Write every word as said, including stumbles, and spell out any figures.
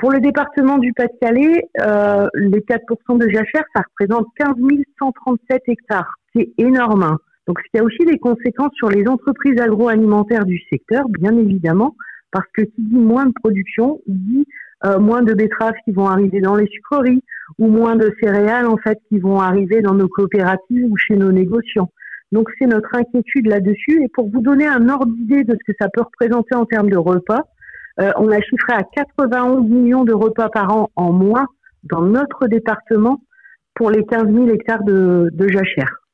pour le département du Pas-de-Calais, euh, les quatre pour cent de jachère, ça représente quinze mille cent trente-sept hectares. C'est énorme, hein. Donc, il y a aussi des conséquences sur les entreprises agroalimentaires du secteur, bien évidemment, parce que qui dit moins de production, dit euh, moins de betteraves qui vont arriver dans les sucreries ou moins de céréales, en fait, qui vont arriver dans nos coopératives ou chez nos négociants. Donc, c'est notre inquiétude là-dessus. Et pour vous donner un ordre d'idée de ce que ça peut représenter en termes de repas, euh, on a chiffré à quatre-vingt-onze millions de repas par an en moins dans notre département pour les quinze mille hectares de, de jachère.